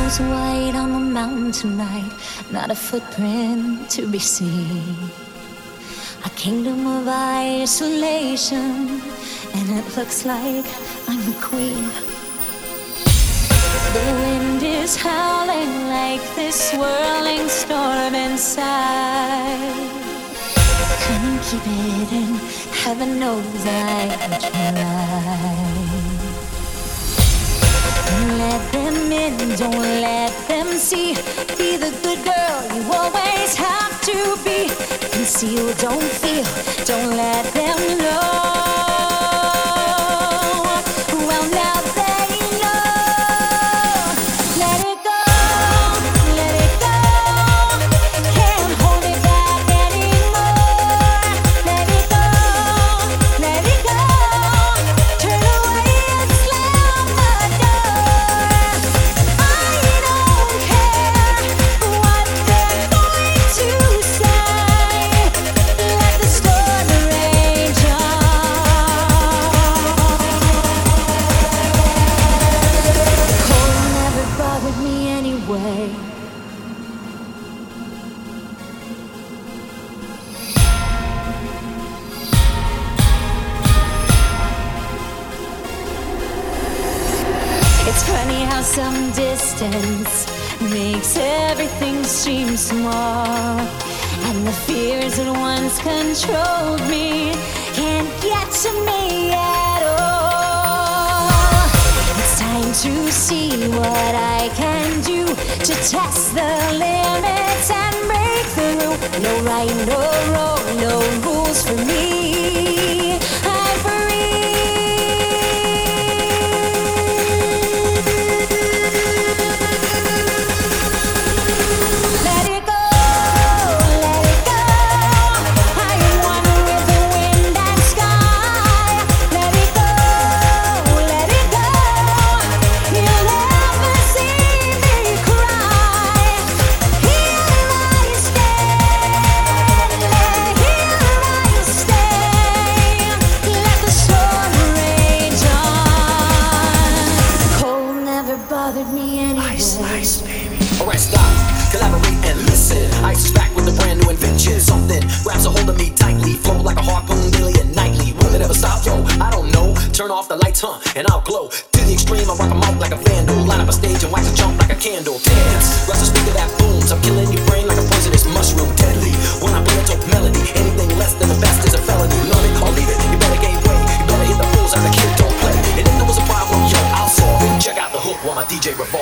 Shadows white on the mountain tonight, not a footprint to be seen. A kingdom of isolation, and it looks like I'm the queen. The wind is howling like this swirling storm inside. Couldn't keep it in, heaven knows I tried. Don't let them in, don't let them see. Be the good girl you always have to be. Conceal, don't feel, don't let them know. Well, now they know. Let it go, let it go. Can't hold it back anymore. Let it go, let it go. Turn away and slam the door. I don't care what they're going to say. Let the storm rage on. Cold never bothered me anyway. It's funny how some distance makes everything seem small. And the fears that once controlled me can't get to me at all. It's time to see what I can do to test the limits and break through. No right, no wrong, no rules for me. I'm free. Let it go, let it go. I am one with the wind and sky. Let it go, let it go. You'll never see me cry. Here I stand, here I stay. Let the storm rage on. Cold never bothered me anyway. Ice, baby. Alright, stop, collaborate and listen. Ice is back with a brand new invention. Something grabs a hold of me tightly, flow like a harpoon daily and nightly. Will it ever stop? Yo, I don't know. Turn off the lights, and I'll glow. To the extreme, I rock a mic like a vandal. Line up a stage and wax a jump like a candle. Dance, rush the speaker that booms. I'm killing your brain like a poisonous mushroom. Deadly, when I play a dope melody. Anything less than the best is a felony. Love it or leave it, you better gain weight. You better hit the rules as a kid don't play. And if there was a problem, yo, I'll solve it. Check out the hook while my DJ revolves.